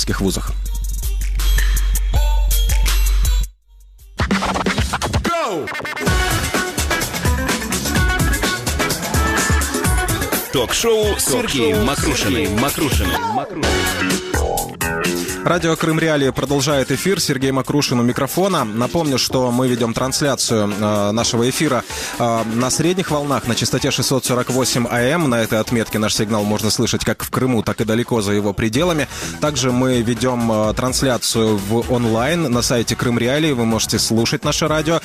крымских вузах. Ток-шоу Сергеем Макрушиным. Радио Крым Реалии продолжает эфир. Сергей Макрушин у микрофона. Напомню, что мы ведем трансляцию нашего эфира на средних волнах на частоте 648 АМ. На этой отметке наш сигнал можно слышать как в Крыму, так и далеко за его пределами. Также мы ведем трансляцию в онлайн на сайте Крым Реалии. Вы можете слушать наше радио.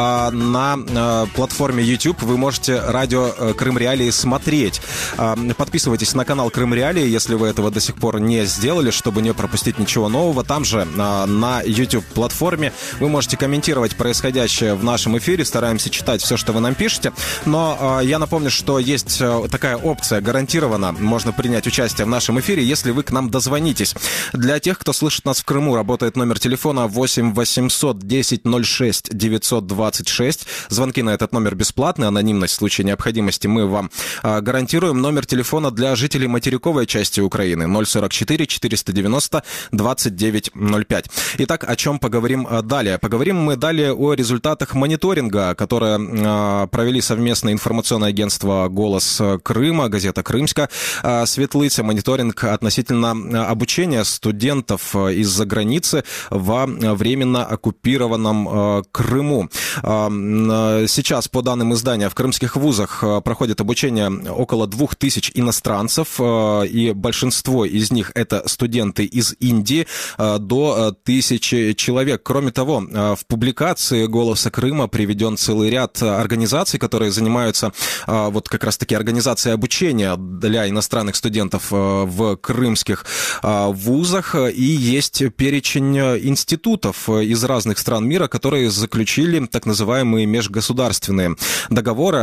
На платформе YouTube вы можете радио Крым Реалии смотреть. Подписывайтесь на канал Крым Реалии, если вы этого до сих пор не сделали, чтобы не пропустить ничего нового. Там же на YouTube-платформе вы можете комментировать происходящее в нашем эфире. Стараемся читать все, что вы нам пишете. Но я напомню, что есть такая опция. Гарантированно можно принять участие в нашем эфире, если вы к нам дозвонитесь. Для тех, кто слышит нас в Крыму, работает номер телефона 8 800 10 06 926. Звонки на этот номер бесплатны. Анонимность в случае необходимости мы вам гарантируем. Номер телефона для жителей материковой части Украины 044 490 2905. Итак, о чем поговорим далее? Поговорим мы далее о результатах мониторинга, которое провели совместное информационное агентство «Голос Крыма», газета «Крымска», «Светлыця». Мониторинг относительно обучения студентов из-за границы во временно оккупированном Крыму. Сейчас, по данным издания, в крымских вузах проходит обучение около 2000 иностранцев, и большинство из них это студенты из Индии, до 1000 человек. Кроме того, в публикации «Голоса Крыма» приведен целый ряд организаций, которые занимаются вот как раз-таки организацией обучения для иностранных студентов в крымских вузах. И есть перечень институтов из разных стран мира, которые заключили так называемые межгосударственные договоры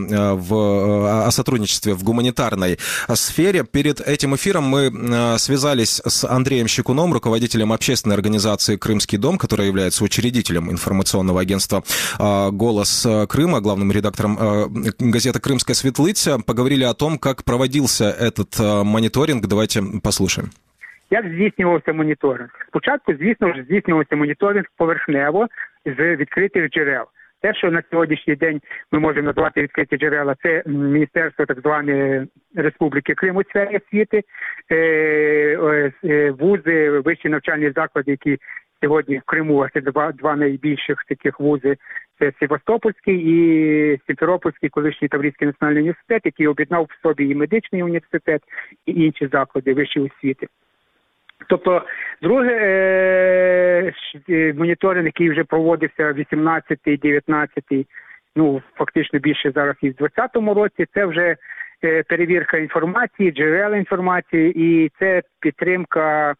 о сотрудничестве в гуманитарной сфере. Перед этим эфиром мы связались с Андреем Щекуном, руководителем общественной организации «Крымский дом», которая является учредителем информационного агентства «Голос Крыма», главным редактором газеты «Крымская Светлыця». Поговорили о том, как проводился этот моніторинг. Давайте послушаем. Як здійснювався моніторинг? Спочатку, звісно ж, здійснювався моніторинг поверхнево з відкритих джерел. Те, що на сьогоднішній день ми можемо назвати відкриті джерела, це Міністерство так званої Республіки Крим у сфері освіти, вузи, вищі навчальні заклади, які сьогодні в Криму, а це два найбільших таких вузи, це Севастопольський і Сімферопольський, колишній Таврійський національний університет, який об'єднав в собі і медичний університет, і інші заклади вищої освіти. Тобто, друге, моніторинг, який вже проводився 18-й, 19-й, ну, фактично більше зараз і в 20-му році, це вже перевірка інформації, джерел інформації, і це підтримка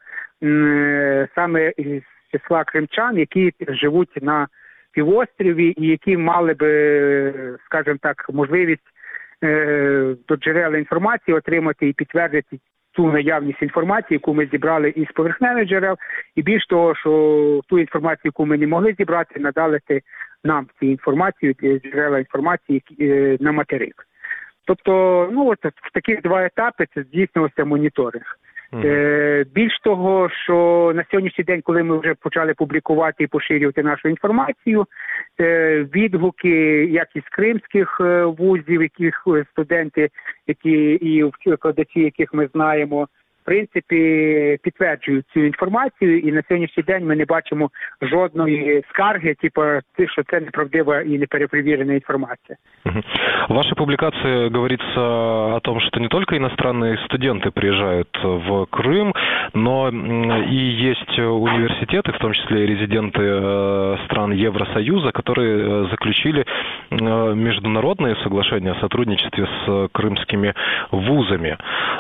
саме з числа кримчан, які живуть на півострові і які мали би, скажімо так, можливість до джерел інформації отримати і підтвердити ту наявність інформації, яку ми зібрали із поверхневих джерел, і більш того, що ту інформацію, яку ми не могли зібрати, надати нам цю інформацію, джерела інформації на материк. Тобто, ну от в такі два етапи це здійснювався моніторинг. Більш того, що на сьогоднішній день, коли ми вже почали публікувати і поширювати нашу інформацію, відгуки як із кримських вузів, яких студенти, які і викладачі, яких ми знаємо, в принципі, підтверджують цю інформацію, і на сьогоднішній день ми не бачимо жодної скарги, типу, що це неправдива и неперепровірена информация. В вашей публикации говорится о том, что не только иностранные студенты приезжают в Крым, но и есть университеты, в том числе и резиденты стран Евросоюза, которые заключили международные соглашения о сотрудничестве с крымскими вузами.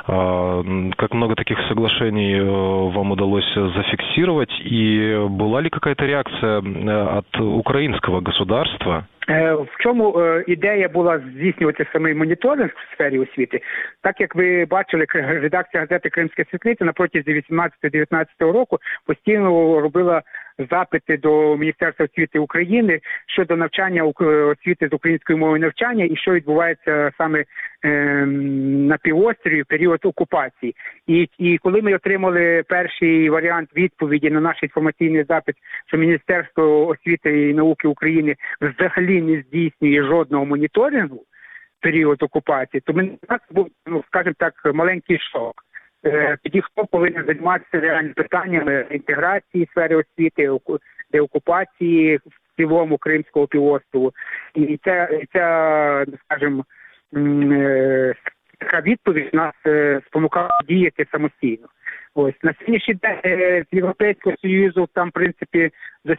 Как много таких соглашений вам удалось зафиксировать, и была ли какая-то реакция от украинского государства? В чому ідея була здійснювати самий моніторинг в сфері освіти? Так як ви бачили, редакція газети «Кримська Светлиця» на протязі 18-19 року постійно робила запити до Міністерства освіти України щодо навчання освіти з української мови навчання і що відбувається саме на півострові в період окупації. І коли ми отримали перший варіант відповіді на наш інформаційний запит, що Міністерство освіти і науки України взагалі не здійснює жодного моніторингу в період окупації, то ми був, скажімо так, маленький шок. Тоді хто повинен займатися реальними питаннями інтеграції сфери освіти, деокупації в цілому Кримського півострову. І ця, скажімо, така відповідь нас спонукала діяти самостійно. Ось на сьогоднішній день з Європейського Союзу там, в принципі,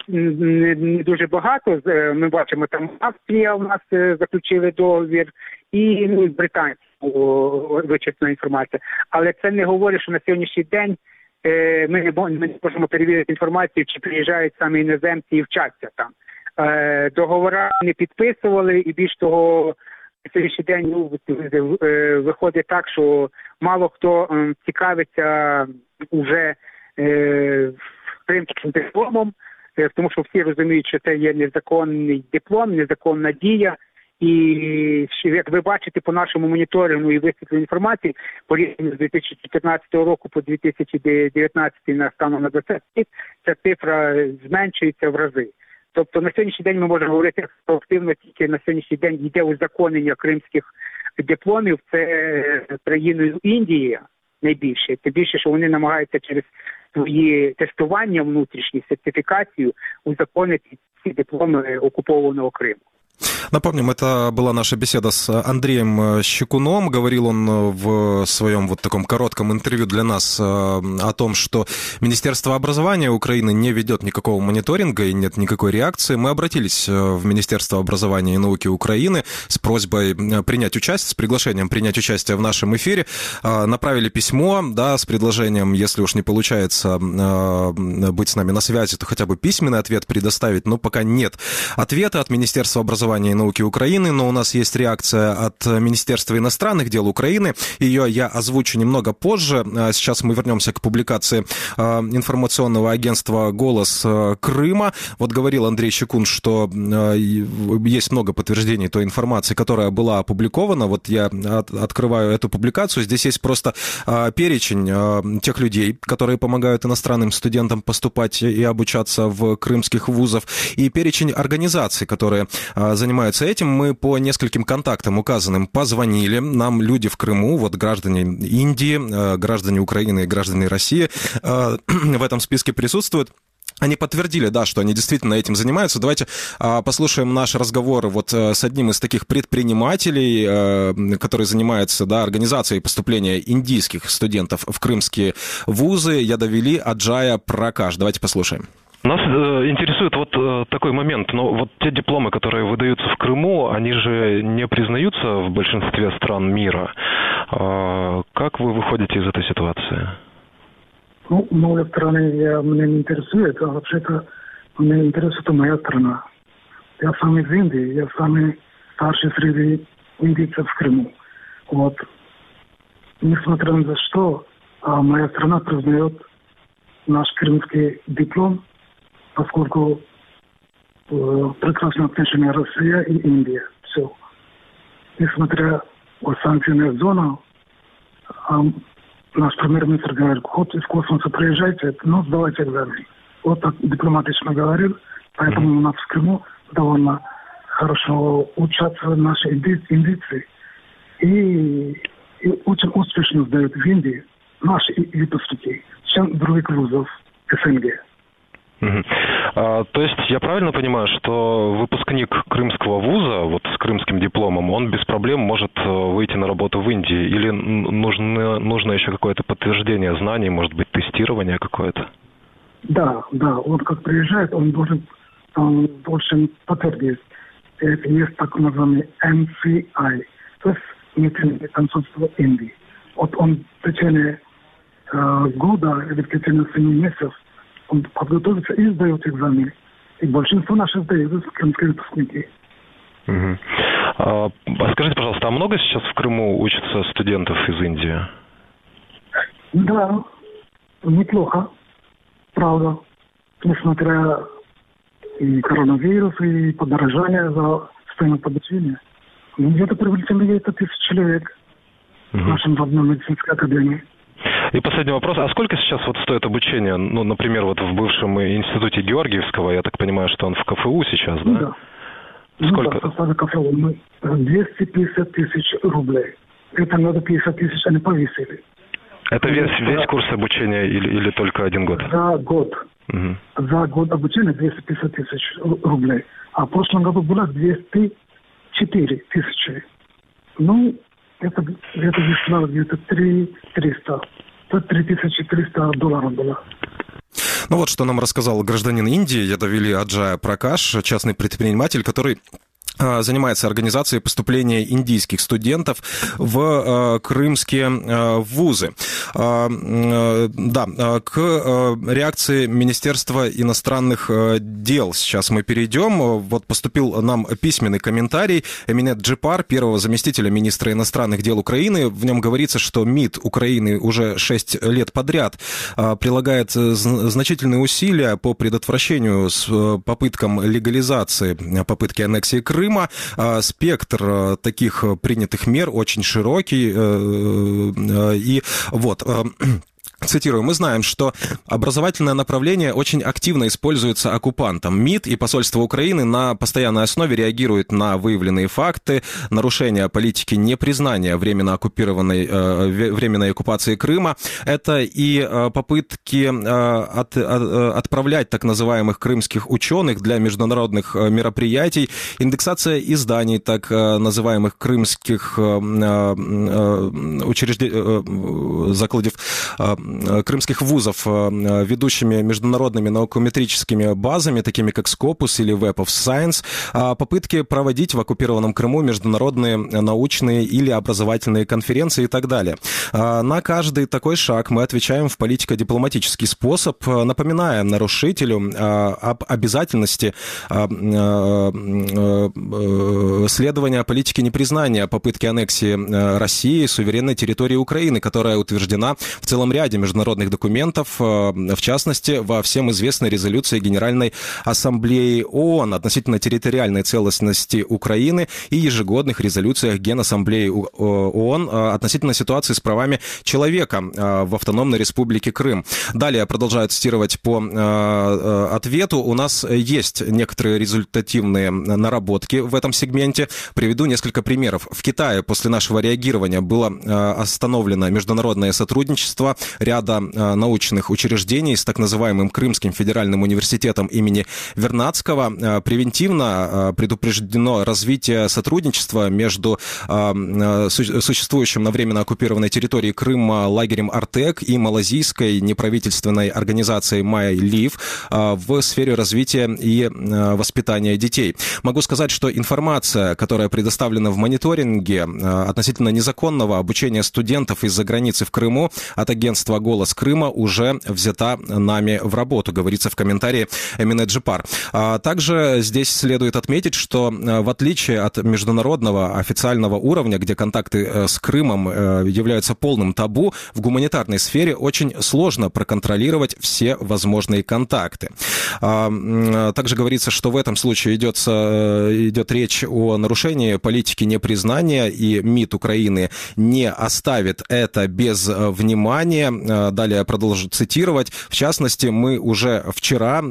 не дуже багато. Ми бачимо, там Австрія у нас заключили договір, і британці вичерпна інформація. Але це не говорить, що на сьогоднішній день ми не можемо перевірити інформацію, чи приїжджають саме іноземці і вчаться там. Договори не підписували, і більш того, на сьогоднішній день виходить так, що мало хто цікавиться уже кримським дипломом, тому що всі розуміють, що це є незаконний диплом, незаконна дія. І як ви бачите по нашому моніторингу і висвітленню інформації, порівняно з 2014 року по 2019 станом на 20 рік, ця цифра зменшується в рази. Тобто на сьогоднішній день ми можемо говорити, що активно тільки на сьогоднішній день йде узаконення кримських дипломів. Це країною Індії найбільше. Тим більше, що вони намагаються через свої тестування внутрішні, сертифікацію узаконити ці дипломи окупованого Криму. Напомним, это была наша беседа с Андреем Щекуном. Говорил он в своем вот таком коротком интервью для нас о том, что Министерство образования Украины не ведет никакого мониторинга и нет никакой реакции. Мы обратились в Министерство образования и науки Украины с просьбой принять участие, с приглашением принять участие в нашем эфире. Направили письмо, да, с предложением, если уж не получается быть с нами на связи, то хотя бы письменный ответ предоставить, но пока нет ответа от Министерства образования и науки Украины, но у нас есть реакция от Министерства иностранных дел Украины. Ее я озвучу немного позже. Сейчас мы вернемся к публикации информационного агентства «Голос Крыма». Вот говорил Андрей Щекун, что есть много подтверждений той информации, которая была опубликована. Вот я открываю эту публикацию. Здесь есть просто перечень тех людей, которые помогают иностранным студентам поступать и обучаться в крымских вузах, и перечень организаций, которые занимаются этим. Мы по нескольким контактам указанным позвонили. Нам люди в Крыму, вот граждане Индии, граждане Украины и граждане России в этом списке присутствуют. Они подтвердили, да, что они действительно этим занимаются. Давайте послушаем наш разговор вот с одним из таких предпринимателей, который занимается, да, организацией поступления индийских студентов в крымские вузы. Ядавили Аджая Пракаш. Давайте послушаем. Нас интересует вот такой момент. Но вот те дипломы, которые выдаются в Крыму, они же не признаются в большинстве стран мира. Как вы выходите из этой ситуации? Ну, моя страна меня не интересует, а вообще-то меня интересует моя страна. Я сам из Индии, я самый старший среди индийцев в Крыму. Вот. Несмотря на что, моя страна признает наш крымский диплом, поскольку прекрасное отношение Россия и Индия. Все. Несмотря на санкционную зону, наш премьер-министр говорит, хоть из космоса приезжайте, но сдавайте экзамен. Вот так дипломатично говорил. Поэтому у нас в Крыму довольно хорошо учатся наши индийцы. И очень успешно сдают в Индии наши выпускники, чем других вузов СНГ. То есть я правильно понимаю, что выпускник крымского вуза, вот с крымским дипломом, он без проблем может выйти на работу в Индии? Или нужно еще какое-то подтверждение знаний, может быть, тестирование какое-то? Да, он как приезжает, он должен подтвердить. Есть так называемый MCI, то есть Митинг консульства Индии. Вот он в течение года или в течение 7 месяцев он подготовится и сдает экзамен. И большинство наших сдают крымские выпускники. Скажите, пожалуйста, а много сейчас в Крыму учатся студентов из Индии? Да, неплохо, правда. несмотря и коронавирус, и подорожание за стоимость обучения. Где-то приблизительно 1000 человек в нашем родной медицинской академии. И последний вопрос. А сколько сейчас вот стоит обучение? Ну, например, вот в бывшем институте Георгиевского, я так понимаю, что он в КФУ сейчас, да? Да. Сколько? Ну, да, в составе КФУ 250 тысяч рублей. Это надо 50 тысяч они повесили. Это весь курс обучения или только 1 год? За год. За год обучения 250 тысяч рублей. А в прошлом году было 204 тысячи. Ну, это где-то вышло где-то 3300. Это $3300 было. Ну вот что нам рассказал гражданин Индии, Ядавили Аджая Пракаш, частный предприниматель, который занимается организацией поступления индийских студентов в крымские вузы. Да, к реакции Министерства иностранных дел сейчас мы перейдем. Вот поступил нам письменный комментарий Эминет Джипар, первого заместителя министра иностранных дел Украины. В нем говорится, что МИД Украины уже 6 лет подряд прилагает значительные усилия по предотвращению с попыткам легализации, попытки аннексии Крыма. Спектр таких принятых мер очень широкий. И вот... Цитирую, мы знаем, что образовательное направление очень активно используется оккупантом. МИД и посольство Украины на постоянной основе реагируют на выявленные факты нарушения политики непризнания временной оккупации Крыма. Это и попытки отправлять так называемых крымских ученых для международных мероприятий, индексация изданий так называемых крымских учреждений, закладов крымских вузов ведущими международными наукометрическими базами, такими как Scopus или Web of Science, попытки проводить в оккупированном Крыму международные научные или образовательные конференции и так далее. На каждый такой шаг мы отвечаем в политико-дипломатический способ, напоминая нарушителю об обязательности следования политики непризнания попытки аннексии России суверенной территории Украины, которая утверждена в целом ряде международных документов, в частности, во всем известной резолюции Генеральной Ассамблеи ООН относительно территориальной целостности Украины и ежегодных резолюциях Генассамблеи ООН относительно ситуации с правами человека в Автономной Республике Крым. Далее продолжаю цитировать по ответу. У нас есть некоторые результативные наработки в этом сегменте. Приведу несколько примеров. В Китае после нашего реагирования было остановлено международное сотрудничество ряда научных учреждений с так называемым Крымским федеральным университетом имени Вернадского. Превентивно предупреждено развитие сотрудничества между существующим на временно оккупированной территории Крыма лагерем Артек и малазийской неправительственной организацией MyLive в сфере развития и воспитания детей. Могу сказать, что информация, которая предоставлена в мониторинге относительно незаконного обучения студентов из-за границы в Крыму от агентства «Голос Крыма» уже взята нами в работу, говорится в комментарии Эминет Джипар. Также здесь следует отметить, что в отличие от международного официального уровня, где контакты с Крымом являются полным табу, в гуманитарной сфере очень сложно проконтролировать все возможные контакты. Также говорится, что в этом случае идет речь о нарушении политики непризнания, и МИД Украины не оставит это без внимания. Далее продолжу цитировать. В частности, мы уже вчера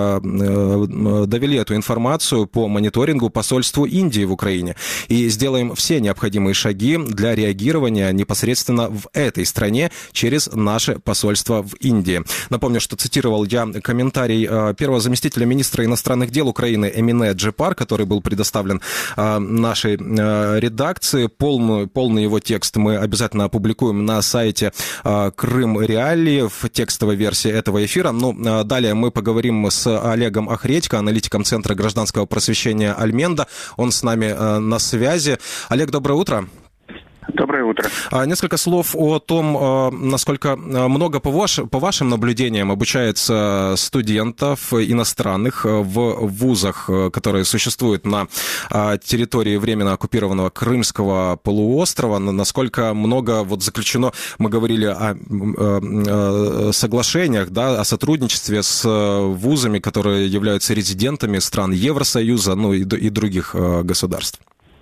довели эту информацию по мониторингу посольству Индии в Украине и сделаем все необходимые шаги для реагирования непосредственно в этой стране через наше посольство в Индии. Напомню, что цитировал я комментарий первого заместителя министра иностранных дел Украины Эминет Джипар, который был предоставлен нашей редакции. Полный его текст мы обязательно опубликуем на сайте Крым Реалии в текстовой версии этого эфира. Ну, далее мы поговорим с Олегом Охредько, аналитиком Центра гражданского просвещения Альменда. Он с нами на связи. Олег, доброе утро. Доброе утро. Несколько слов о том, насколько много, по вашим наблюдениям, обучается студентов иностранных в вузах, которые существуют на территории временно оккупированного Крымского полуострова. Насколько много заключено, мы говорили о соглашениях, да, о сотрудничестве с вузами, которые являются резидентами стран Евросоюза, и других государств.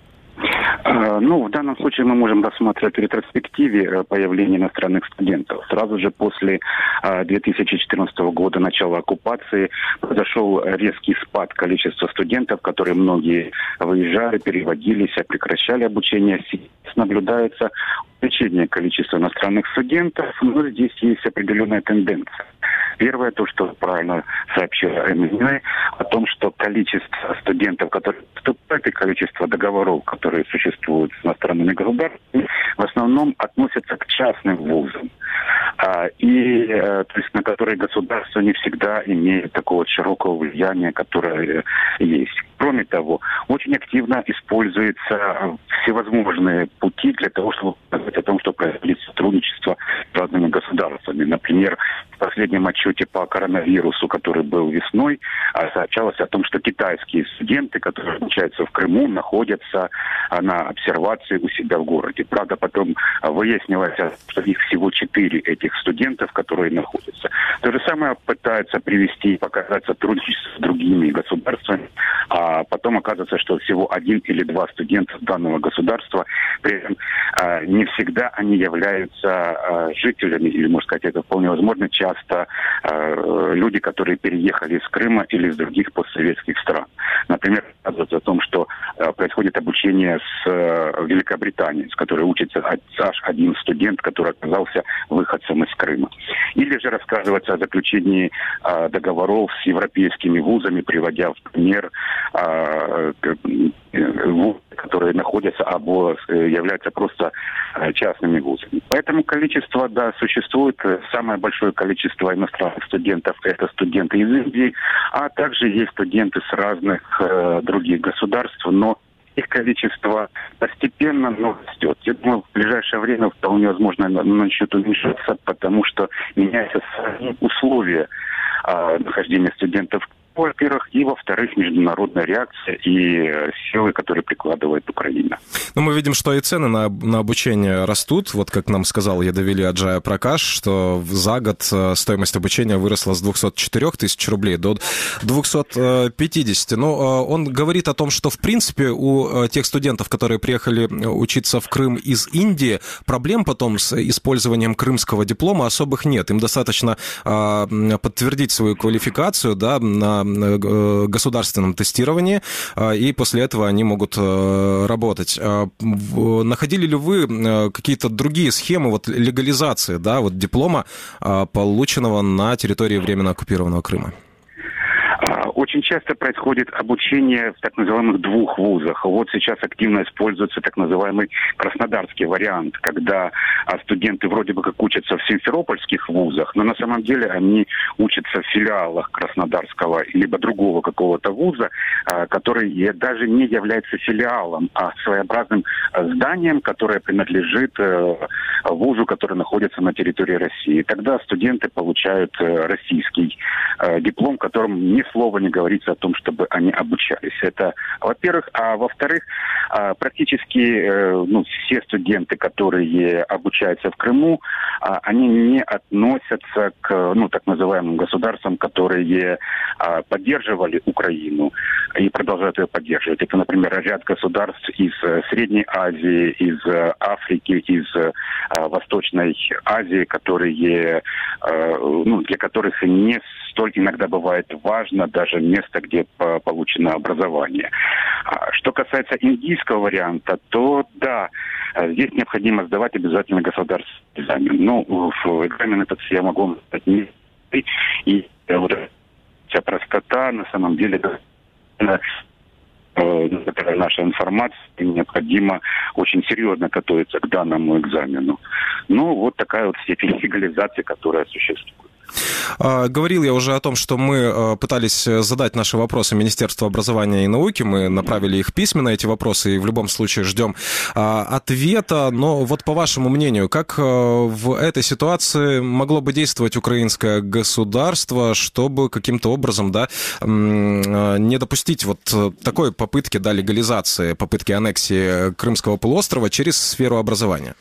В данном случае мы можем рассматривать в ретроспективе появления иностранных студентов. Сразу же после 2014 года, начала оккупации, произошел резкий спад количества студентов, которые многие выезжали, переводились, прекращали обучение. Сейчас наблюдается увеличение количества иностранных студентов, но здесь есть определенная тенденция. Первое, то, что правильно сообщила МНИ, о том, что количество студентов, которые поступают, и количество договоров, которые существуют с иностранными государствами, в основном относятся к частным вузам. То есть на которые государство не всегда имеет такого широкого влияния, которое есть. Кроме того, очень активно используются всевозможные пути для того, чтобы сказать о том, что происходит сотрудничество с разными государствами. Например, в последнем отчете по коронавирусу, который был весной, сообщалось о том, что китайские студенты, которые обучаются в Крыму, находятся на обсервации у себя в городе. Правда, потом выяснилось, что их всего 4 этих студентов, которые находятся. То же самое пытаются привести и показать сотрудничество с другими государствами, а потом оказывается, что всего 1 или 2 студента данного государства, при этом не всегда они являются жителями, или, можно сказать, это вполне возможно, часто люди, которые переехали из Крыма или из других постсоветских стран. Например, оказывается о том, что происходит обучение с Великобритании, с которой учится аж один студент, который оказался выходцем из Крыма. Или же рассказывается о заключении договоров с европейскими вузами, приводя в пример вузы, которые находятся або являются просто частными вузами. Поэтому количество, да, существует. Самое большое количество иностранных студентов – это студенты из Индии, а также есть студенты с разных других государств, но их количество постепенно растет. Я думаю, в ближайшее время вполне возможно начнет уменьшаться, потому что меняются сами условия нахождения студентов, во-первых, и во-вторых, международная реакция и силы, которые прикладывает Украина. Мы видим, что и цены на обучение растут. Вот как нам сказал Ядовили Аджая Пракаш, что за год стоимость обучения выросла с 204 тысяч рублей до 250. Но он говорит о том, что, в принципе, у тех студентов, которые приехали учиться в Крым из Индии, проблем потом с использованием крымского диплома особых нет. Им достаточно подтвердить свою квалификацию, да, на государственном тестировании, и после этого они могут работать. Находили ли вы какие-то другие схемы легализации, да, диплома, полученного на территории временно оккупированного Крыма? Очень часто происходит обучение в так называемых 2 вузах. Вот сейчас активно используется так называемый краснодарский вариант, когда студенты вроде бы как учатся в симферопольских вузах, но на самом деле они учатся в филиалах краснодарского либо другого какого-то вуза, который даже не является филиалом, а своеобразным зданием, которое принадлежит вузу, который находится на территории России. Тогда студенты получают российский диплом, в котором ни слова не говорится о том, чтобы они обучались. Это, во-первых. А во-вторых, практически все студенты, которые обучаются в Крыму, они не относятся к так называемым государствам, которые поддерживали Украину и продолжают ее поддерживать. Это, например, ряд государств из Средней Азии, из Африки, из Восточной Азии, которые, для которых не столь иногда бывает важно даже место, где получено образование. Что касается индийского варианта, то да, здесь необходимо сдавать обязательно государственный экзамен. В экзамен этот я могу отнести. И вся простота, на самом деле, наша информация, необходимо очень серьезно готовиться к данному экзамену. Вот такая степень легализации, которая существует. Говорил я уже о том, что мы пытались задать наши вопросы Министерству образования и науки. Мы направили их письменно, эти вопросы, и в любом случае ждем ответа. Но вот по вашему мнению, как в этой ситуации могло бы действовать украинское государство, чтобы каким-то образом, да, не допустить вот такой попытки, да, легализации, попытки аннексии Крымского полуострова через сферу образования?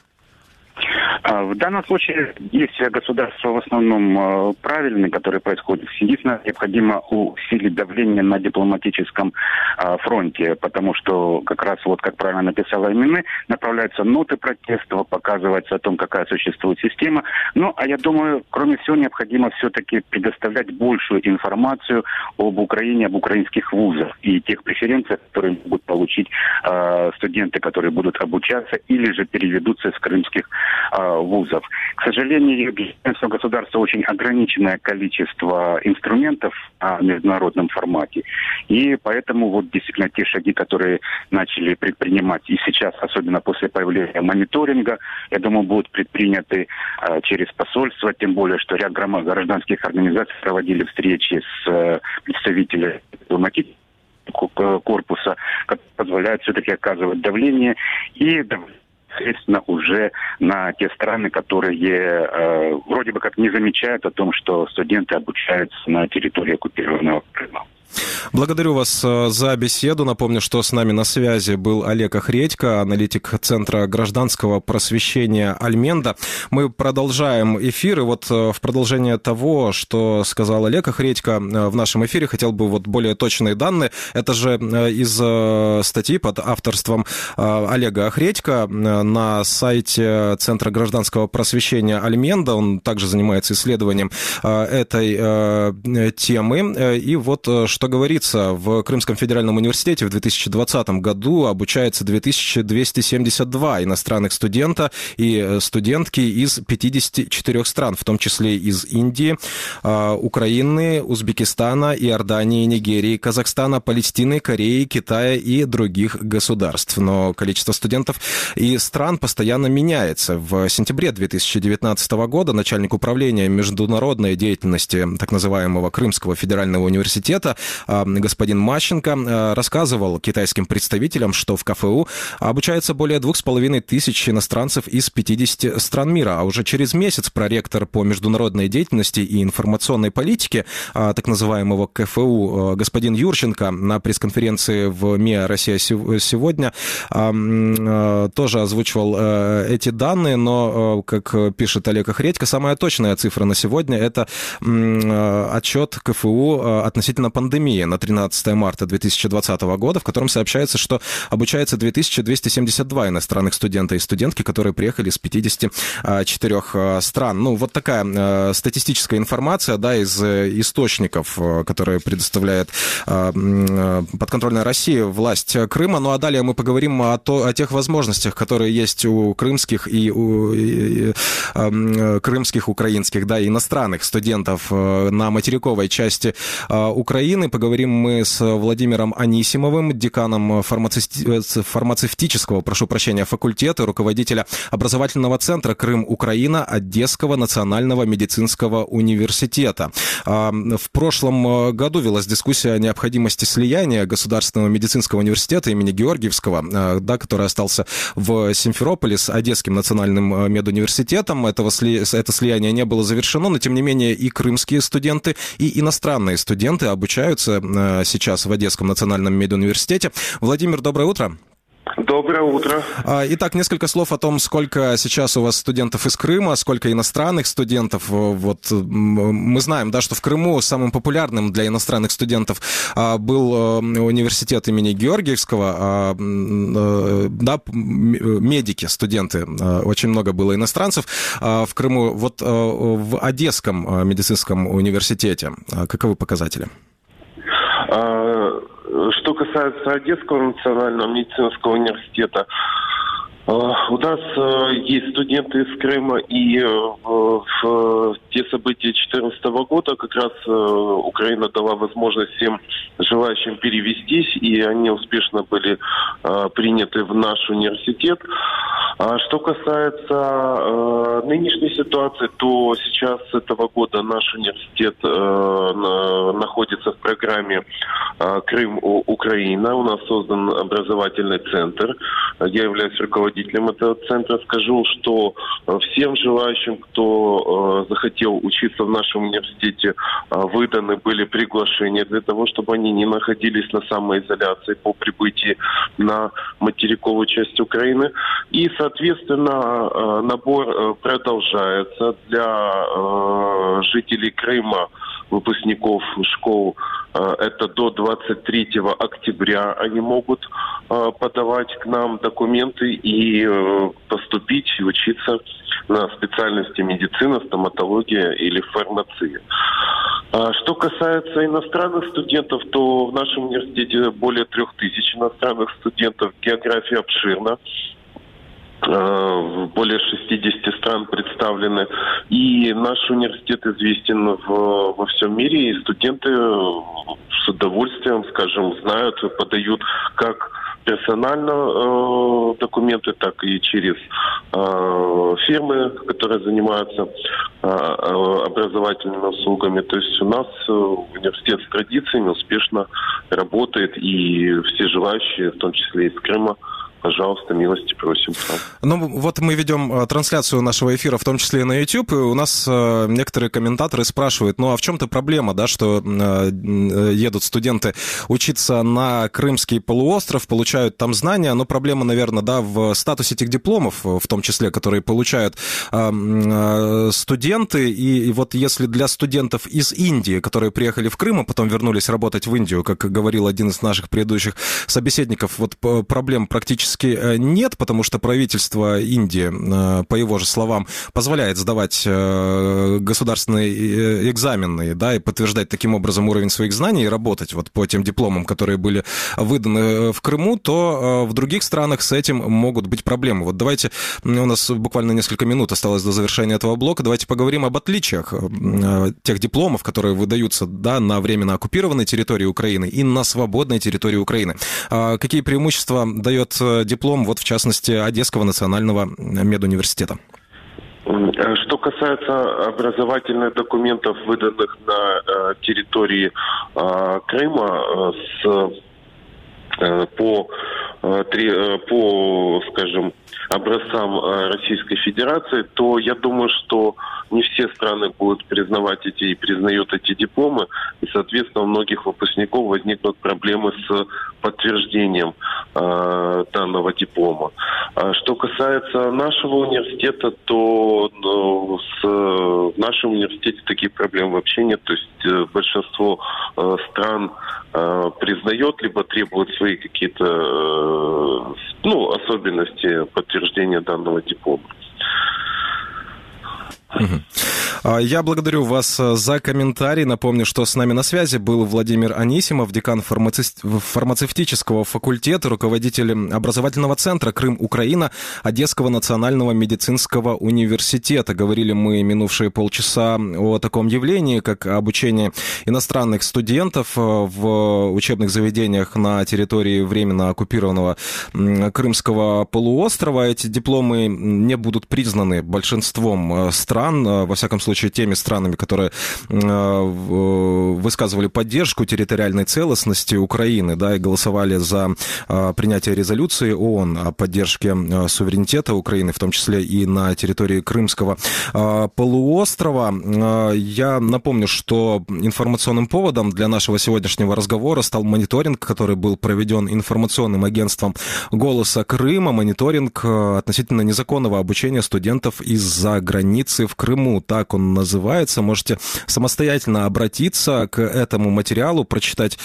В данном случае действия государства в основном правильные, которые происходят. Единственное, необходимо усилить давление на дипломатическом фронте, потому что как раз, вот как правильно написала Эмине, направляются ноты протеста, показывается о том, какая существует система. Ну, а я думаю, кроме всего, необходимо все-таки предоставлять большую информацию об Украине, об украинских вузах и тех преференциях, которые могут получить студенты, которые будут обучаться или же переведутся из крымских вузов. К сожалению, у государства очень ограниченное количество инструментов в международном формате. И поэтому вот действительно те шаги, которые начали предпринимать и сейчас, особенно после появления мониторинга, я думаю, будут предприняты через посольство, тем более, что ряд гражданских организаций проводили встречи с представителями дипломатического корпуса, которые позволяют все-таки оказывать давление и соответственно, уже на те страны, которые вроде бы как не замечают о том, что студенты обучаются на территории оккупированного Крыма. Благодарю вас за беседу. Напомню, что с нами на связи был Олег Охредько, аналитик Центра гражданского просвещения Альменда. Мы продолжаем эфир, и вот в продолжение того, что сказал Олег Охредько в нашем эфире, хотел бы вот более точные данные. Это же из статьи под авторством Олега Охредько на сайте Центра гражданского просвещения Альменда. Он также занимается исследованием этой темы. И вот что говорится, в Крымском федеральном университете в 2020 году обучается 2272 иностранных студента и студентки из 54 стран, в том числе из Индии, Украины, Узбекистана, Иордании, Нигерии, Казахстана, Палестины, Кореи, Китая и других государств. Но количество студентов и стран постоянно меняется. В сентябре 2019 года начальник управления международной деятельности так называемого Крымского федерального университета господин Мащенко рассказывал китайским представителям, что в КФУ обучается более 2500 иностранцев из 50 стран мира. А уже через месяц проректор по международной деятельности и информационной политике так называемого КФУ господин Юрченко на пресс-конференции в МИА «Россия сегодня» тоже озвучивал эти данные, но, как пишет Олег Охредько, самая точная цифра на сегодня – это отчет КФУ относительно пандемии на 13 марта 2020 года, в котором сообщается, что обучается 2272 иностранных студента и студентки, которые приехали из 54 стран. Ну, вот такая статистическая информация, да, из источников, которые предоставляет подконтрольная России власть Крыма. Ну, а далее мы поговорим о тех возможностях, которые есть у крымских и у крымских, украинских, да, и иностранных студентов на материковой части Украины. Поговорим мы с Владимиром Анисимовым, деканом фармацевтического, факультета, руководителя образовательного центра «Крым-Украина» Одесского национального медицинского университета. В прошлом году велась дискуссия о необходимости слияния Государственного медицинского университета имени Георгиевского, да, который остался в Симферополе, с Одесским национальным медуниверситетом. Это слияние не было завершено, но тем не менее и крымские студенты, и иностранные студенты обучаются сейчас в Одесском национальном медуниверситете. Владимир, доброе утро. Доброе утро. Итак, несколько слов о том, сколько сейчас у вас студентов из Крыма, сколько иностранных студентов. Вот мы знаем, да, что в Крыму самым популярным для иностранных студентов был университет имени Георгиевского, да, медики, студенты, очень много было иностранцев в Крыму. Вот в Одесском медицинском университете каковы показатели? Что касается Одесского национального медицинского университета, у нас есть студенты из Крыма, и в те события 2014 года как раз Украина дала возможность всем желающим перевестись, и они успешно были приняты в наш университет. А что касается нынешней ситуации, то сейчас с этого года наш университет находится в программе Крым-Украина. У нас создан образовательный центр. Я являюсь руководителем этого центра. Скажу, что всем желающим, кто захотел учиться в нашем университете, выданы были приглашения для того, чтобы они не находились на самоизоляции по прибытии на материковую часть Украины. И, соответственно, набор продолжается для жителей Крыма, выпускников школ. Это до 23 октября они могут подавать к нам документы и поступить и учиться на специальности медицина, стоматология или фармация. Что касается иностранных студентов, то в нашем университете более 3000 иностранных студентов. География обширна. Более 60 стран представлены. И наш университет известен во всем мире. И студенты с удовольствием, скажем, знают, подают как персонально документы, так и через фирмы, которые занимаются образовательными услугами. То есть у нас университет с традициями успешно работает. И все желающие, в том числе из Крыма, пожалуйста, милости просим. Ну, вот мы ведем трансляцию нашего эфира, в том числе и на YouTube, и у нас некоторые комментаторы спрашивают, ну, а в чем-то проблема, да, что едут студенты учиться на Крымский полуостров, получают там знания, но проблема, наверное, да, в статусе этих дипломов, в том числе, которые получают студенты, и вот если для студентов из Индии, которые приехали в Крым, а потом вернулись работать в Индию, как говорил один из наших предыдущих собеседников, вот проблем практически нет, потому что правительство Индии, по его же словам, позволяет сдавать государственные экзамены, да, и подтверждать таким образом уровень своих знаний и работать вот по тем дипломам, которые были выданы в Крыму, то в других странах с этим могут быть проблемы. Вот давайте, у нас буквально несколько минут осталось до завершения этого блока, давайте поговорим об отличиях тех дипломов, которые выдаются, да, на временно оккупированной территории Украины и на свободной территории Украины. Какие преимущества дает диплом, вот в частности, Одесского национального медуниверситета? Что касается образовательных документов, выданных на территории Крыма по, скажем, образцам Российской Федерации, то я думаю, что не все страны будут признавать эти и признают эти дипломы, и, соответственно, у многих выпускников возникнут проблемы с подтверждением данного диплома. Что касается нашего университета, то в нашем университете таких проблем вообще нет. То есть большинство стран признает, либо требует свои какие-то особенности подтверждения данного диплома. Я благодарю вас за комментарий. Напомню, что с нами на связи был Владимир Анисимов, декан фармацевтического факультета, руководитель образовательного центра «Крым-Украина» Одесского национального медицинского университета. Говорили мы минувшие полчаса о таком явлении, как обучение иностранных студентов в учебных заведениях на территории временно оккупированного Крымского полуострова. Эти дипломы не будут признаны большинством стран, во всяком случае, теми странами, которые высказывали поддержку территориальной целостности Украины, да, и голосовали за принятие резолюции ООН о поддержке суверенитета Украины, в том числе и на территории Крымского полуострова. Я напомню, что информационным поводом для нашего сегодняшнего разговора стал мониторинг, который был проведен информационным агентством «Голоса Крыма», мониторинг относительно незаконного обучения студентов из-за границы в Крыму. Так он называется. Можете самостоятельно обратиться к этому материалу, прочитать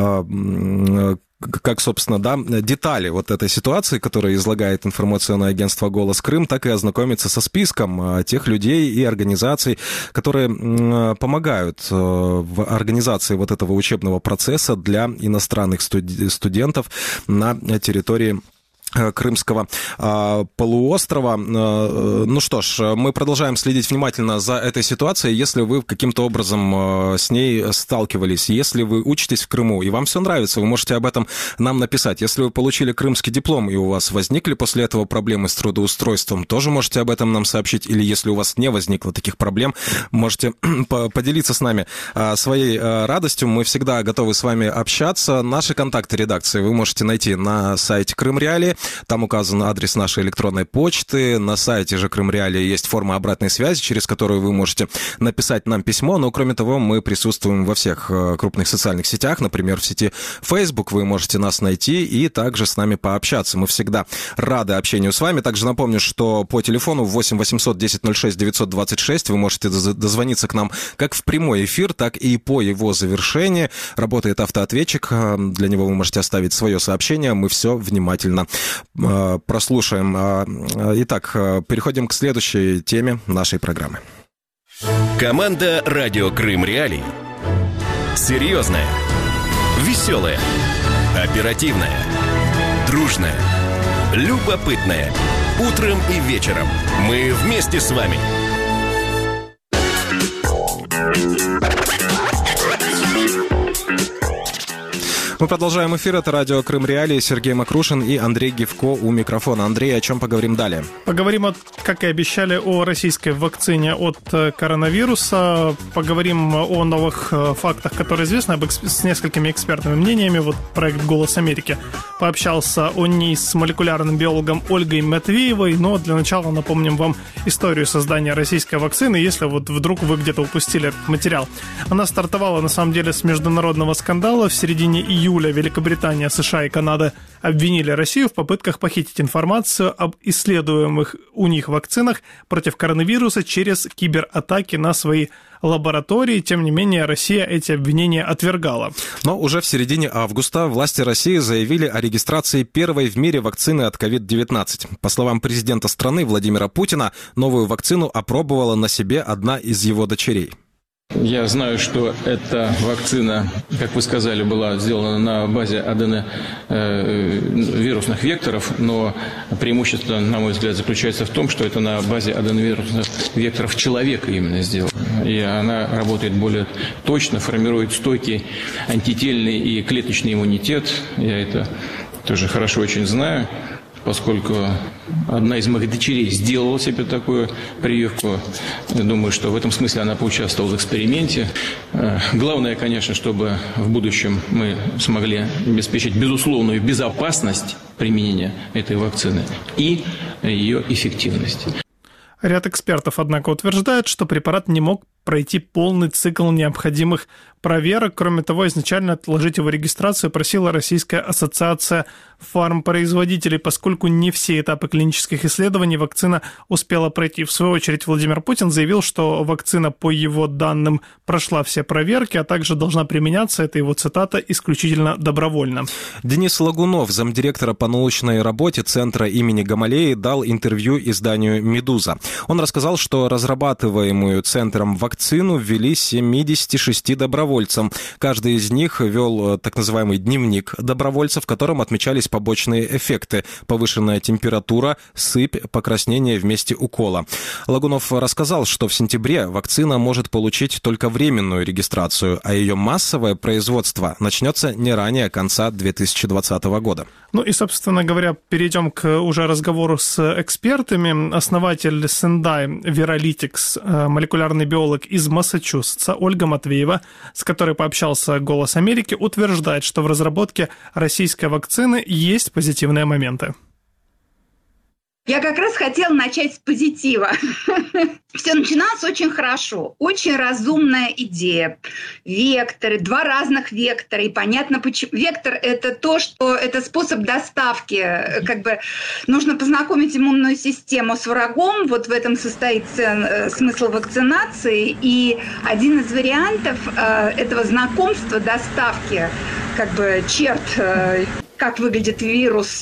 как, собственно, да, детали вот этой ситуации, которую излагает информационное агентство «Голос Крым», так и ознакомиться со списком тех людей и организаций, которые помогают в организации вот этого учебного процесса для иностранных студентов на территории Крымского полуострова. Ну что ж, мы продолжаем следить внимательно за этой ситуацией. Если вы каким-то образом с ней сталкивались, если вы учитесь в Крыму и вам все нравится, вы можете об этом нам написать. Если вы получили крымский диплом и у вас возникли после этого проблемы с трудоустройством, тоже можете об этом нам сообщить. Или если у вас не возникло таких проблем, можете поделиться с нами своей радостью. Мы всегда готовы с вами общаться. Наши контакты редакции вы можете найти на сайте Крым Реалии. Там указан адрес нашей электронной почты. На сайте же Крым Реалии есть форма обратной связи, через которую вы можете написать нам письмо. Но, кроме того, мы присутствуем во всех крупных социальных сетях. Например, в сети Facebook вы можете нас найти и также с нами пообщаться. Мы всегда рады общению с вами. Также напомню, что по телефону 8 800 10 06 926 вы можете дозвониться к нам как в прямой эфир, так и по его завершении. Работает автоответчик. Для него вы можете оставить свое сообщение. Мы все внимательно прослушаем. Итак, переходим к следующей теме нашей программы. Команда «Радио Крым Реалии». Серьезная, веселая, оперативная, дружная, любопытная. Утром и вечером мы вместе с вами. Мы продолжаем эфир. Это радио Крым Реалии. Сергей Макрушин и Андрей Гивко у микрофона. Андрей, о чем поговорим далее? Поговорим, как и обещали, о российской вакцине от коронавируса. Поговорим о новых фактах, которые известны, с несколькими экспертными мнениями. Вот проект «Голос Америки» пообщался о ней с молекулярным биологом Ольгой Матвеевой. Но для начала напомним вам историю создания российской вакцины, если вот вдруг вы где-то упустили этот материал. Она стартовала, на самом деле, с международного скандала. В середине июля Великобритания, США и Канада обвинили Россию в попытках похитить информацию об исследуемых у них вакцинах против коронавируса через кибератаки на свои лаборатории. Тем не менее, Россия эти обвинения отвергала. Но уже в середине августа власти России заявили о регистрации первой в мире вакцины от COVID-19. По словам президента страны Владимира Путина, новую вакцину опробовала на себе одна из его дочерей. Я знаю, что эта вакцина, как вы сказали, была сделана на базе аденовирусных векторов, но преимущество, на мой взгляд, заключается в том, что это на базе аденовирусных векторов человека именно сделано. И она работает более точно, формирует стойкий антительный и клеточный иммунитет. Я это тоже хорошо очень знаю, поскольку одна из моих дочерей сделала себе такую прививку. Я думаю, что в этом смысле она поучаствовала в эксперименте. Главное, конечно, чтобы в будущем мы смогли обеспечить безусловную безопасность применения этой вакцины и ее эффективность. Ряд экспертов, однако, утверждает, что препарат не мог пройти полный цикл необходимых проверок. Кроме того, изначально отложить его регистрацию просила Российская ассоциация фармпроизводителей, поскольку не все этапы клинических исследований вакцина успела пройти. В свою очередь, Владимир Путин заявил, что вакцина, по его данным, прошла все проверки, а также должна применяться, это его цитата, исключительно добровольно. Денис Лагунов, замдиректора по научной работе Центра имени Гамалеи, дал интервью изданию «Медуза». Он рассказал, что разрабатываемую центром вакцину ввели 76 добровольцам. Каждый из них вел так называемый дневник добровольцев, в котором отмечались побочные эффекты: повышенная температура, сыпь, покраснение в месте укола. Лагунов рассказал, что в сентябре вакцина может получить только временную регистрацию, а ее массовое производство начнется не ранее конца 2020 года. Ну и, собственно говоря, перейдем к уже разговору с экспертами. Основатель Sendai Viralytics, молекулярный биолог из Массачусетса Ольга Матвеева, с которой пообщался «Голос Америки», утверждает, что в разработке российской вакцины есть позитивные моменты. Я как раз хотела начать с позитива. Все начиналось очень хорошо. Очень разумная идея. Векторы, два разных вектора. И понятно, почему. Вектор – это то, что это способ доставки. Как бы нужно познакомить иммунную систему с врагом. Вот в этом состоит смысл вакцинации. И один из вариантов этого знакомства, доставки, как бы черт как выглядит вирус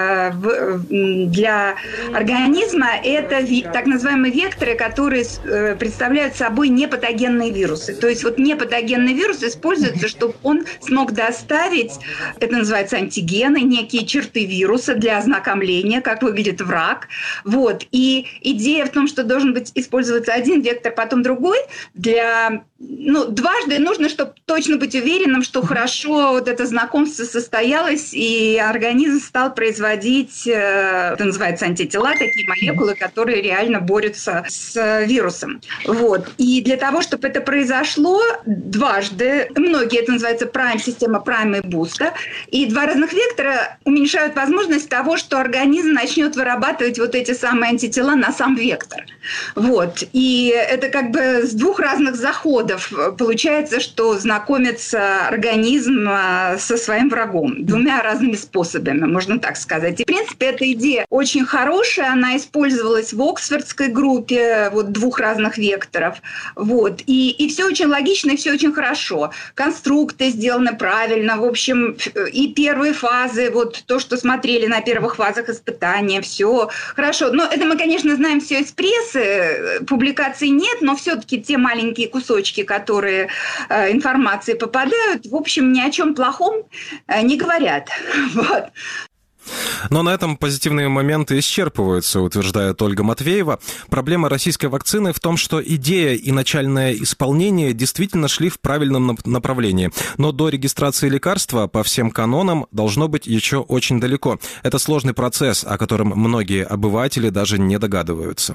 для организма, это так называемые векторы, которые представляют собой непатогенные вирусы. То есть вот непатогенный вирус используется, чтобы он смог доставить, это называется антигены, некие черты вируса для ознакомления, как выглядит враг. Вот. И идея в том, что должен использоваться один вектор, потом другой, дважды нужно, чтобы точно быть уверенным, что хорошо вот это знакомство состоялось, и организм стал производить, это называется антитела, такие молекулы, которые реально борются с вирусом. Вот. И для того, чтобы это произошло дважды, многие это называется прайм-система прайма и буста, и два разных вектора уменьшают возможность того, что организм начнет вырабатывать вот эти самые антитела на сам вектор. Вот. И это как бы с двух разных заходов получается, что знакомится организм со своим врагом двумя разными способами, можно так сказать. И, в принципе, эта идея очень хорошая, она использовалась в Оксфордской группе, вот двух разных векторов. Вот. И все очень логично, и все очень хорошо. Конструкты сделаны правильно, в общем, и первые фазы, вот то, что смотрели на первых фазах испытания, все хорошо. Но это мы, конечно, знаем все из прессы, публикаций нет, но все-таки те маленькие кусочки, которые информации попадают, в общем, ни о чем плохом не говорят. Вот. Но на этом позитивные моменты исчерпываются, утверждает Ольга Матвеева. Проблема российской вакцины в том, что идея и начальное исполнение действительно шли в правильном направлении. Но до регистрации лекарства по всем канонам должно быть еще очень далеко. Это сложный процесс, о котором многие обыватели даже не догадываются.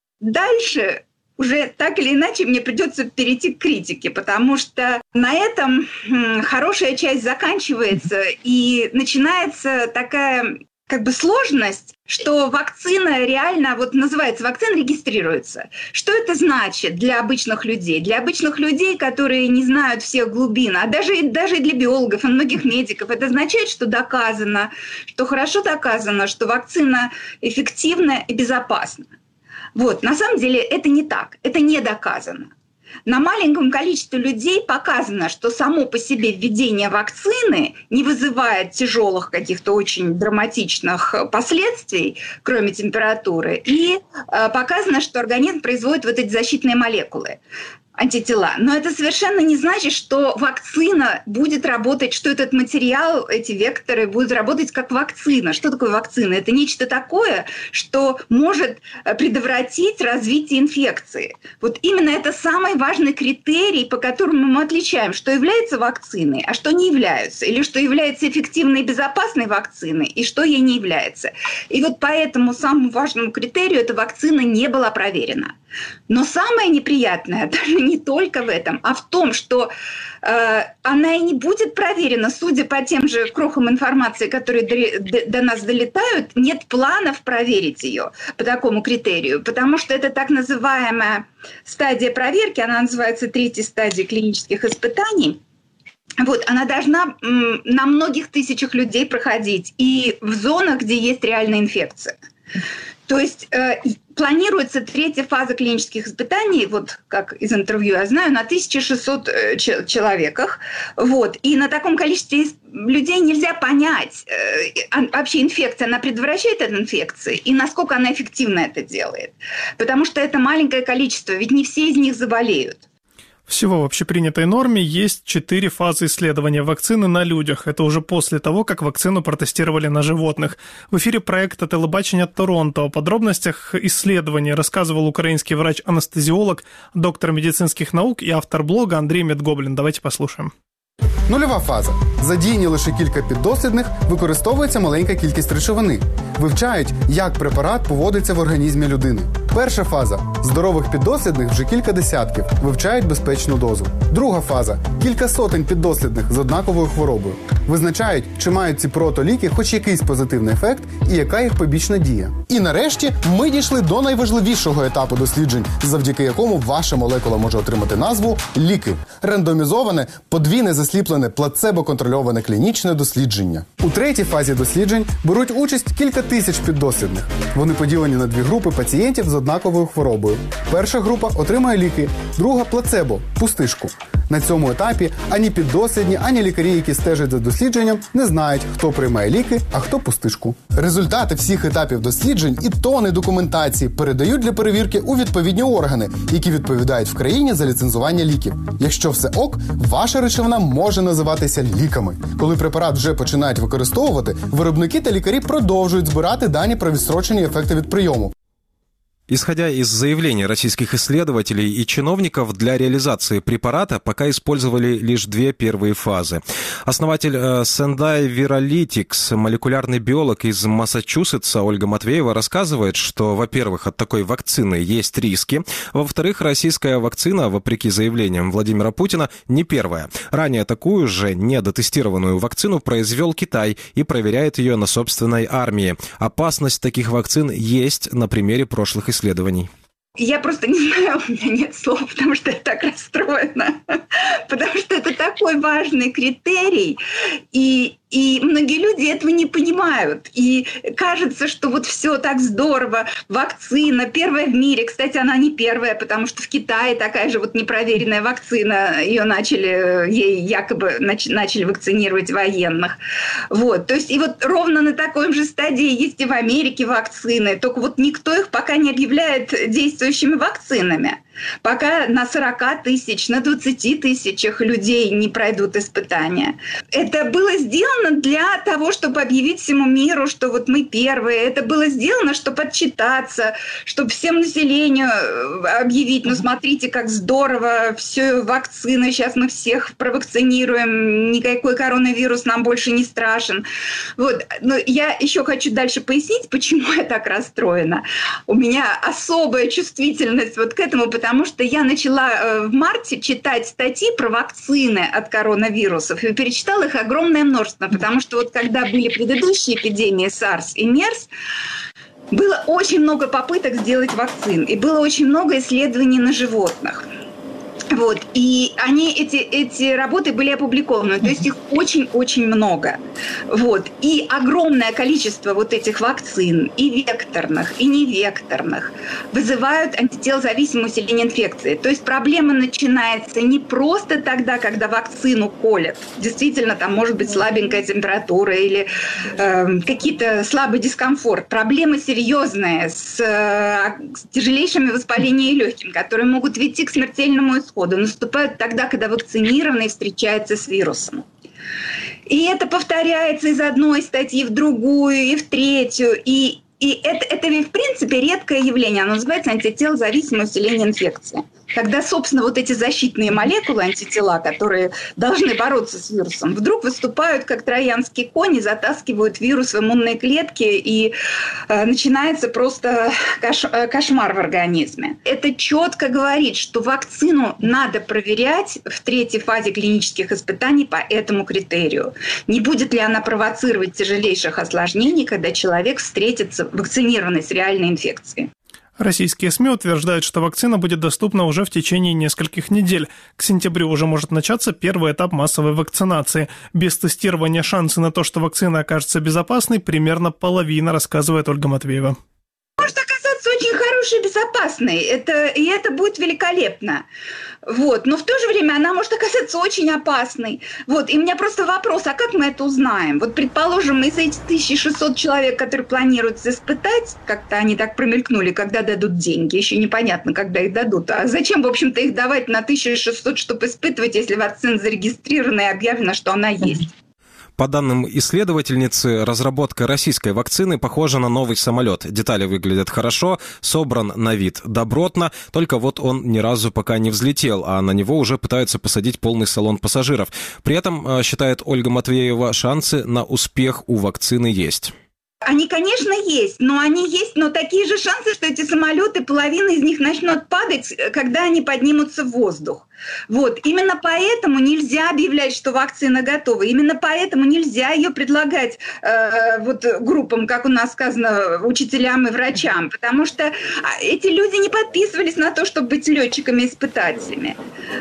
Дальше уже так или иначе мне придется перейти к критике, потому что на этом хорошая часть заканчивается, и начинается такая как бы сложность, что вакцина реально, вот называется, вакцина регистрируется. Что это значит для обычных людей? Для обычных людей, которые не знают всех глубин, а даже и для биологов и многих медиков, это означает, что доказано, что хорошо доказано, что вакцина эффективна и безопасна. Вот, на самом деле это не так, это не доказано. На маленьком количестве людей показано, что само по себе введение вакцины не вызывает тяжелых каких-то очень драматичных последствий, кроме температуры, и показано, что организм производит вот эти защитные молекулы, антитела. Но это совершенно не значит, что вакцина будет работать, что этот материал, эти векторы будут работать как вакцина. Что такое вакцина? Это нечто такое, что может предотвратить развитие инфекции. Вот именно это самый важный критерий, по которому мы отличаем, что является вакциной, а что не является. Или что является эффективной и безопасной вакциной, и что ей не является. И вот по этому самому важному критерию эта вакцина не была проверена. Но самое неприятное даже не только в этом, а в том, что она и не будет проверена, судя по тем же крохам информации, которые до нас долетают, нет планов проверить ее по такому критерию, потому что это так называемая стадия проверки, она называется 3-й стадией клинических испытаний. Вот, она должна на многих тысячах людей проходить и в зонах, где есть реальная инфекция. То есть планируется 3-я фаза клинических испытаний, вот как из интервью я знаю, на 1600 человеках. Вот. И на таком количестве людей нельзя понять, вообще инфекция, она предотвращает эту инфекцию, и насколько она эффективно это делает. Потому что это маленькое количество, ведь не все из них заболеют. Всего в общепринятой норме есть 4 фазы исследования вакцины на людях. Это уже после того, как вакцину протестировали на животных. В эфире проекта «Телебачення Торонто» о подробностях исследования рассказывал украинский врач-анестезиолог, доктор медицинских наук и автор блога Андрій Медгоблін. Давайте послушаем. Нульова фаза. Задіяні лише кілька піддослідних, використовується маленька кількість речовини. Вивчають, як препарат поводиться в організмі людини. Перша фаза. Здорових піддослідних вже кілька десятків. Вивчають безпечну дозу. Друга фаза. Кілька сотень піддослідних з однаковою хворобою. Визначають, чи мають ці протоліки хоч якийсь позитивний ефект і яка їх побічна дія. І нарешті ми дійшли до найважливішого етапу досліджень, завдяки якому ваша молекула може отримати назву «ліки». Рандомізоване, подвійне засліплене, плацебо-контрольоване клінічне дослідження. У 3-й фазі досліджень беруть участь кілька тисяч піддослідних. Вони поділені на 2 групи пацієнтів з однаковою хворобою. Перша група отримає ліки, друга – плацебо, пустишку. На цьому етапі ані піддослідні, ані лікарі, які стежать за дослідженням, дослідженням, не знають, хто приймає ліки, а хто пустишку. Результати всіх етапів досліджень і тони документації передають для перевірки у відповідні органи, які відповідають в країні за ліцензування ліків. Якщо все ок, ваша речовина може називатися ліками. Коли препарат вже починають використовувати, виробники та лікарі продовжують збирати дані про відстрочені ефекти від прийому. Исходя из заявлений российских исследователей и чиновников, для реализации препарата пока использовали лишь 2 первые фазы. Основатель Sendai Viralytics, молекулярный биолог из Массачусетса Ольга Матвеева рассказывает, что, во-первых, от такой вакцины есть риски, во-вторых, российская вакцина, вопреки заявлениям Владимира Путина, не первая. Ранее такую же недотестированную вакцину произвел Китай и проверяет ее на собственной армии. Опасность таких вакцин есть на примере прошлых исследований. Я просто не знаю, у меня нет слов, потому что я так расстроена. Потому что это такой важный критерий, и многие люди этого не понимают. И кажется, что вот все так здорово. Вакцина первая в мире. Кстати, она не первая, потому что в Китае такая же вот непроверенная вакцина. Ей якобы начали вакцинировать военных. Вот. То есть и вот ровно на такой же стадии есть и в Америке вакцины. Только вот никто их пока не объявляет действующими вакцинами. Пока на 40 тысяч, на 20 тысячах людей не пройдут испытания. Это было сделано для того, чтобы объявить всему миру, что вот мы первые. Это было сделано, чтобы отчитаться, чтобы всем населению объявить, ну смотрите, как здорово, все вакцины, сейчас мы всех провакцинируем, никакой коронавирус нам больше не страшен. Вот. Но я еще хочу дальше пояснить, почему я так расстроена. У меня особая чувствительность вот к этому, потому что я начала в марте читать статьи про вакцины от коронавирусов и перечитала их огромное множество, потому что вот когда были предыдущие эпидемии SARS и MERS, было очень много попыток сделать вакцин, и было очень много исследований на животных. Вот. И эти работы были опубликованы, то есть их очень-очень много. Вот. И огромное количество вот этих вакцин, и векторных, и невекторных, вызывают антителозависимое усиление инфекции. То есть проблема начинается не просто тогда, когда вакцину колят. Действительно, там может быть слабенькая температура или какие-то слабый дискомфорт. Проблема серьезная с тяжелейшими воспалениями легких, которые могут вести к смертельному исходу. Наступают тогда, когда вакцинированный встречается с вирусом. И это повторяется из одной статьи в другую, и в третью. И это, в принципе, редкое явление. Оно называется антителозависимое усиление инфекции. Когда, собственно, вот эти защитные молекулы, антитела, которые должны бороться с вирусом, вдруг выступают как троянские кони, затаскивают вирус в иммунные клетки, и начинается просто кошмар в организме. Это четко говорит, что вакцину надо проверять в 3-й фазе клинических испытаний по этому критерию. Не будет ли она провоцировать тяжелейших осложнений, когда человек встретится вакцинированный с реальной инфекцией. Российские СМИ утверждают, что вакцина будет доступна уже в течение нескольких недель. К сентябрю уже может начаться первый этап массовой вакцинации. Без тестирования шансы на то, что вакцина окажется безопасной, примерно половина, рассказывает Ольга Матвеева. Может оказаться очень хорошей и безопасной, и это будет великолепно. Вот. Но в то же время она может оказаться очень опасной. Вот. И у меня просто вопрос, а как мы это узнаем? Вот, предположим, из этих 1600 человек, которые планируется испытать, как-то они так промелькнули, когда дадут деньги, еще непонятно, когда их дадут. А зачем, в общем-то, их давать на 1600, чтобы испытывать, если вакцина зарегистрирована и объявлено, что она есть? По данным исследовательницы, разработка российской вакцины похожа на новый самолет. Детали выглядят хорошо, собран на вид добротно, только вот он ни разу пока не взлетел, а на него уже пытаются посадить полный салон пассажиров. При этом, считает Ольга Матвеева, шансы на успех у вакцины есть. Они, конечно, есть, но такие же шансы, что эти самолеты, половина из них начнут падать, когда они поднимутся в воздух. Вот. Именно поэтому нельзя объявлять, что вакцина готова. Именно поэтому нельзя ее предлагать группам, как у нас сказано, учителям и врачам. Потому что эти люди не подписывались на то, чтобы быть летчиками-испытателями.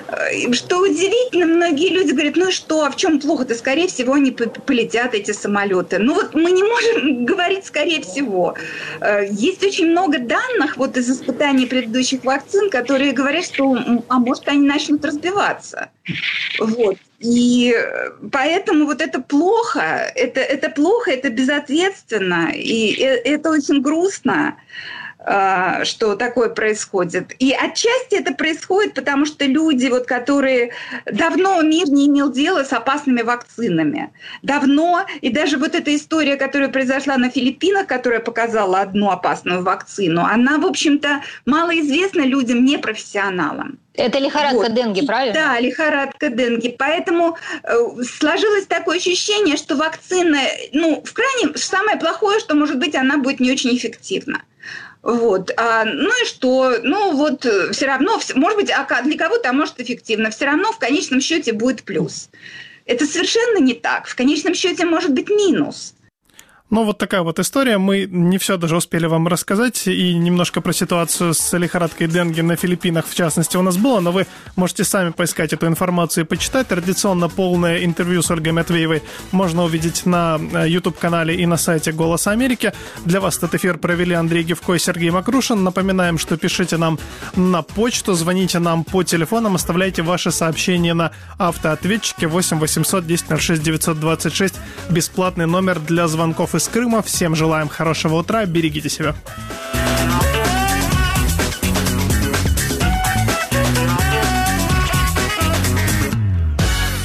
Что удивительно, многие люди говорят, ну что, а в чем плохо-то? Скорее всего, они полетят, эти самолеты. Ну вот мы не можем говорить «скорее всего». Есть очень много данных из испытаний предыдущих вакцин, которые говорят, что, может, они начнут разбиваться. Вот. И поэтому вот это плохо, это плохо, это безответственно, и это очень грустно, что такое происходит. И отчасти это происходит, потому что люди, вот, которые давно мир не имел дела с опасными вакцинами. Давно. И даже вот эта история, которая произошла на Филиппинах, которая показала одну опасную вакцину, она, в общем-то, малоизвестна людям, непрофессионалам. Это лихорадка денге, правильно? Да, лихорадка денге. Поэтому сложилось такое ощущение, что вакцина, самое плохое, что, может быть, она будет не очень эффективна. Вот. Ну и что? Все равно, может быть, для кого-то может эффективно, все равно в конечном счете будет плюс. Это совершенно не так. В конечном счете может быть минус. Ну, вот такая вот история. Мы не все даже успели вам рассказать, и немножко про ситуацию с лихорадкой денге на Филиппинах, в частности, у нас было, но вы можете сами поискать эту информацию и почитать. Традиционно полное интервью с Ольгой Матвеевой можно увидеть на YouTube-канале и на сайте «Голоса Америки». Для вас этот эфир провели Андрей Гевко и Сергей Макрушин. Напоминаем, что пишите нам на почту, звоните нам по телефонам, оставляйте ваши сообщения на автоответчике 8 800 10 06 926. Бесплатный номер для звонков из Крыма. Всем желаем хорошего утра, берегите себя.